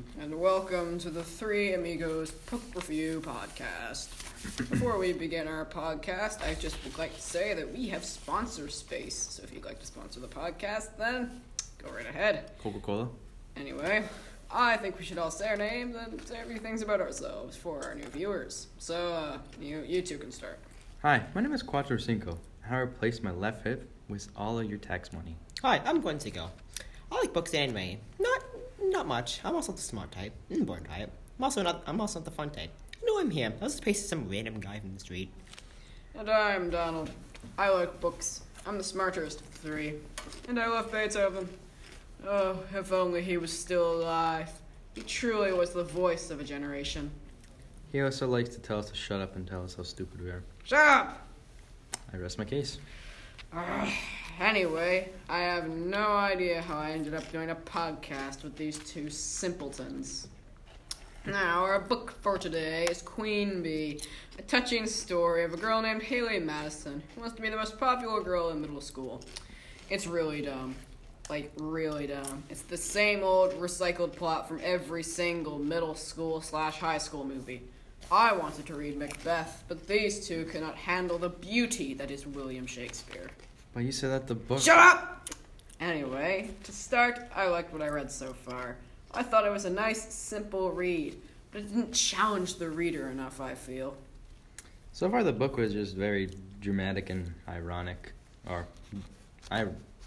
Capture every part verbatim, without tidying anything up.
and welcome to the Three Amigos Book Review Podcast. Before we begin our podcast, I just would like to say that we have sponsor space, so if you'd like to sponsor the podcast, then go right ahead. Coca-Cola. Anyway, I think we should all say our names and say a few things about ourselves for our new viewers. So, uh, you, you two can start. Hi, my name is Quattro Cinco, and I replaced my left hip with all of your tax money. Hi, I'm Gwen Cinco. I like books and anime. Not not much. I'm also the smart type. And the boring type. I'm also not I'm also not the fun type. I know I'm here. I was just pasting some random guy from the street. And I'm Donald. I like books. I'm the smartest of the three. And I love Beethoven. Oh, if only he was still alive. He truly was the voice of a generation. He also likes to tell us to shut up and tell us how stupid we are. Shut up! I rest my case. Uh, anyway, I have no idea how I ended up doing a podcast with these two simpletons. Now, our book for today is Queen Bee, a touching story of a girl named Haley Madison, who wants to be the most popular girl in middle school. It's really dumb. Like, really dumb. It's the same old recycled plot from every single middle school slash high school movie. I wanted to read Macbeth, but these two cannot handle the beauty that is William Shakespeare. But you said that the book... Shut up! Anyway, to start, I liked what I read so far. I thought it was a nice, simple read, but it didn't challenge the reader enough, I feel. So far the book was just very dramatic and ironic. Or... I,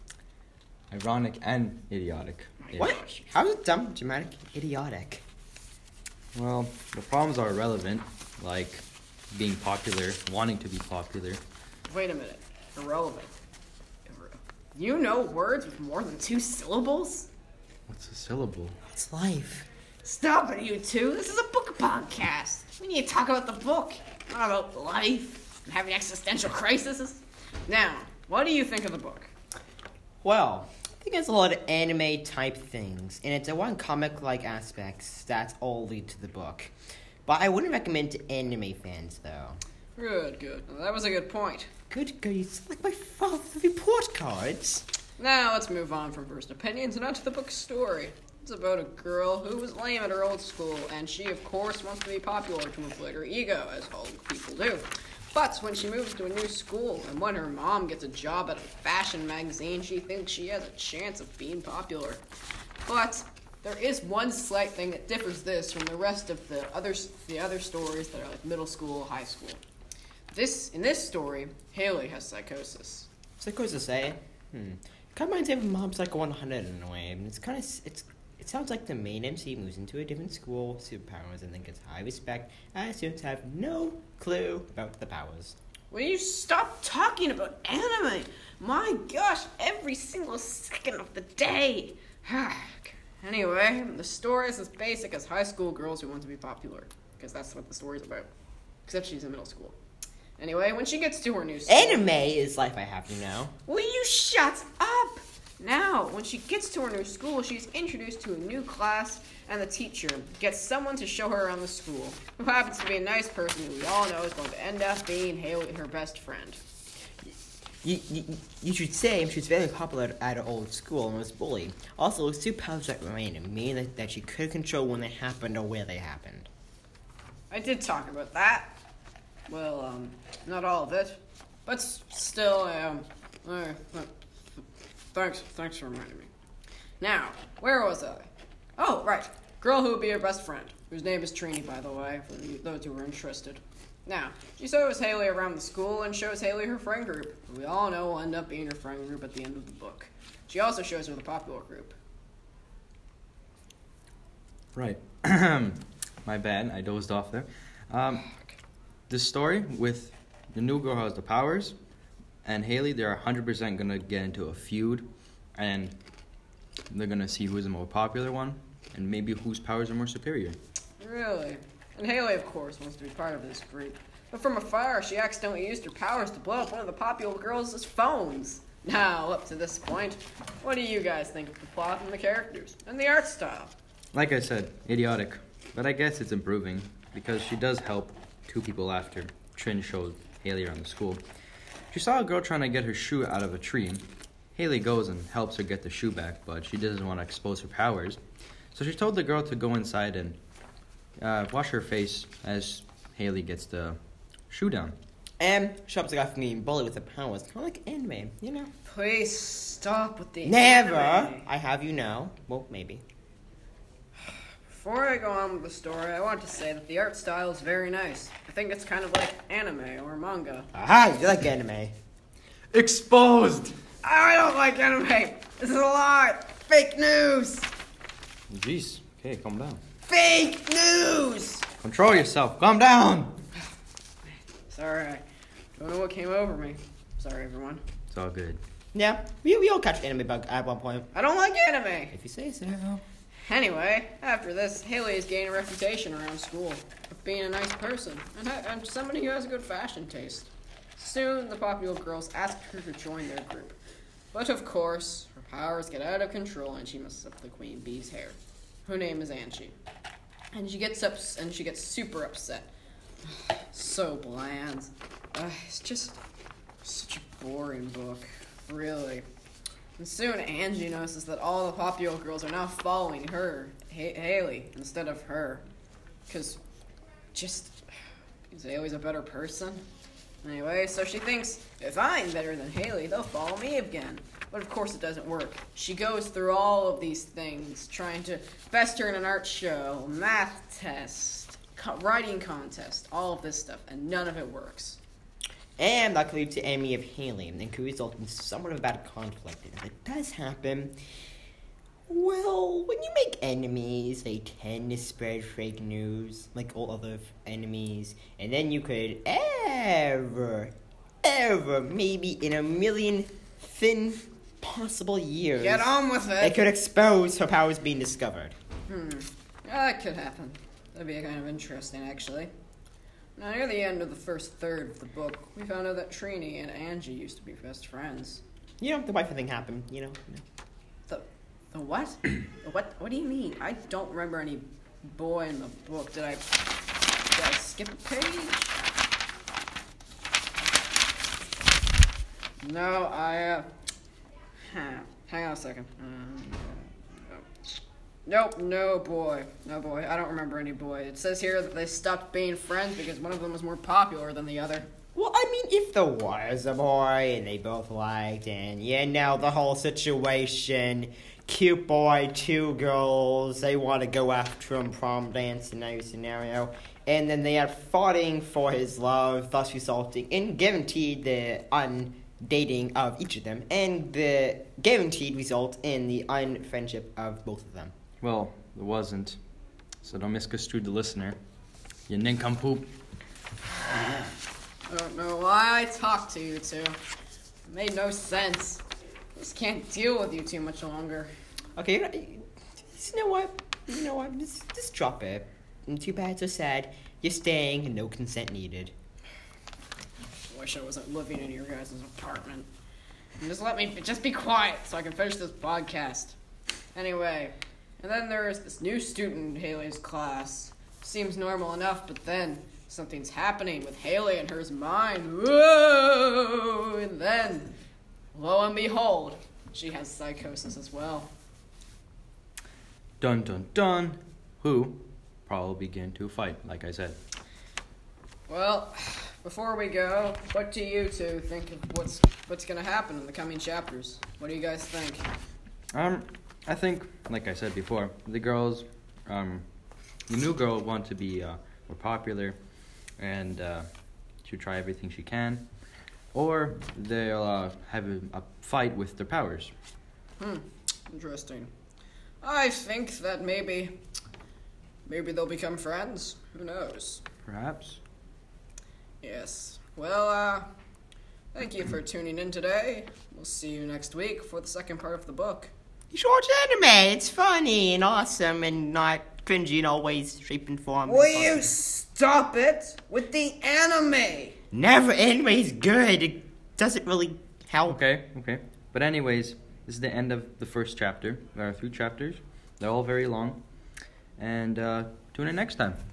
ironic and idiotic. What? How is it dumb, dramatic, idiotic? Well, the problems are irrelevant, like being popular, wanting to be popular. Wait a minute. Irrelevant. Irre- You know words with more than two syllables? What's a syllable? It's life. Stop it, you two. This is a book podcast. We need to talk about the book, not about life and having existential crises. Now, what do you think of the book? Well, I think it's a lot of anime-type things, and it's a one comic-like aspects that all lead to the book. But I wouldn't recommend to anime fans, though. Good, good. Well, that was a good point. Good grief, like my father's report cards. Now let's move on from first opinions and on to the book's story. It's about a girl who was lame at her old school, and she, of course, wants to be popular to inflate her ego, as all people do. But when she moves to a new school, and when her mom gets a job at a fashion magazine, she thinks she has a chance of being popular. But there is one slight thing that differs this from the rest of the other the other stories that are like middle school, high school. This in this story, Haley has psychosis. Psychosis, eh? Hmm. Kind of reminds me of Mob Psycho one hundred in a way. It's kind of it's. It sounds like the main M C moves into a different school, superpowers, and then gets high respect, as students have no clue about the powers. Will you stop talking about anime? My gosh, every single second of the day. Anyway, the story is as basic as high school girls who want to be popular, because that's what the story's about. Except she's in middle school. Anyway, when she gets to her new school... Anime is life I have, you know. Will you shut up? Now, when she gets to her new school, she's introduced to a new class, and the teacher gets someone to show her around the school, who happens to be a nice person who we all know is going to end up being Haley, her best friend. You, you, you should say she was very popular at her old school and was bullied. Also, it was two powers that remained, meaning that, that she could control when they happened or where they happened. I did talk about that. Well, um, not all of it, but s- still, um, uh, uh, thanks, thanks for reminding me. Now, where was I? Oh, right, girl who would be her best friend, whose name is Trini, by the way, for those who are interested. Now, she shows Haley around the school and shows Haley her friend group, who we all know will end up being her friend group at the end of the book. She also shows her the popular group. Right. My bad, I dozed off there. Um... This story with the new girl who has the powers and Haley, they're one hundred percent going to get into a feud, and they're going to see who's the more popular one and maybe whose powers are more superior. Really? And Haley, of course, wants to be part of this group. But from afar, she accidentally used her powers to blow up one of the popular girls' phones. Now, up to this point, what do you guys think of the plot and the characters and the art style? Like I said, idiotic. But I guess it's improving because she does help two people after Trin showed Haley around the school. She saw a girl trying to get her shoe out of a tree. Haley goes and helps her get the shoe back, but she doesn't want to expose her powers. So she told the girl to go inside and uh, wash her face as Haley gets the shoe down. And Shop's got me bullied with the powers, kind of like anime, you know. Please stop with the Never. anime. I have you know. Well, maybe. Before I go on with the story, I want to say that the art style is very nice. I think it's kind of like anime or manga. Aha, you like anime. Exposed! I don't like anime. This is a lie. Fake news. Jeez. Okay, calm down. Fake news. Control yourself. Calm down. Sorry, I don't know what came over me. Sorry, everyone. It's all good. Yeah, we, we all catch anime bug at one point. I don't like anime. If you say so. Anyway, after this, Haley has gained a reputation around school of being a nice person and, ha- and somebody who has a good fashion taste. Soon, the popular girls ask her to join their group. But of course, her powers get out of control and she messes up the Queen Bee's hair. Her name is Angie. And she gets up and she gets super upset. So bland. Uh, it's just such a boring book. Really. And soon Angie notices that all the popular girls are now following her, ha- Haley, instead of her. Because just, because Haley's a better person. Anyway, so she thinks, if I'm better than Haley, they'll follow me again. But of course it doesn't work. She goes through all of these things, trying to best her in an art show, math test, co- writing contest, all of this stuff, and none of it works. And that could lead to enemy of Haley, and could result in somewhat of a bad conflict. And if it does happen, well, when you make enemies, they tend to spread fake news, like all other f- enemies. And then you could ever, ever, maybe in a million thin possible years, Get on with they it! could expose her powers being discovered. Hmm. Yeah, that could happen. That'd be kind of interesting, actually. Now, near the end of the first third of the book, we found out that Trini and Angie used to be best friends. You know, the wife thing happened, you know. The, the what? the what? What do you mean? I don't remember any boy in the book. Did I? Did I skip a page? No, I. Uh, huh. Hang on a second. Um, Nope, no boy. No boy. I don't remember any boy. It says here that they stopped being friends because one of them was more popular than the other. Well, I mean, if there was a boy and they both liked, and yeah, now the whole situation, cute boy, two girls, they want to go after him, prom dance scenario, scenario, and then they are fighting for his love, thus resulting in guaranteed the undating of each of them, and the guaranteed result in the unfriendship of both of them. Well, it wasn't. So don't misconstrue the listener. You nincompoop. I don't know why I talked to you two. It made no sense. I just can't deal with you too much longer. Okay, you know, you know what? You know what? Just, just drop it. And too bad, so sad. You're staying, and no consent needed. Wish I wasn't living in your guys' apartment. And just let me just be quiet so I can finish this podcast. Anyway, and then there is this new student in Haley's class. Seems normal enough, but then something's happening with Haley and her mind. Whoa! And then, lo and behold, she has psychosis as well. Dun dun dun. Who probably begin to fight, like I said. Well, before we go, what do you two think of what's what's gonna happen in the coming chapters? What do you guys think? Um, I think, like I said before, the girls, um, the new girl want to be uh, more popular, and uh, she'll try everything she can, or they'll uh, have a, a fight with their powers. Hmm, interesting. I think that maybe, maybe they'll become friends. Who knows? Perhaps. Yes. Well, uh, thank you for tuning in today. We'll see you next week for the second part of the book. You should watch anime. It's funny and awesome and not cringy in all ways, shape, and form. Will you stop it with the anime? Never. Anime is good. It doesn't really help. Okay, okay. But anyways, this is the end of the first chapter. There are three chapters. They're all very long. And uh, tune in next time.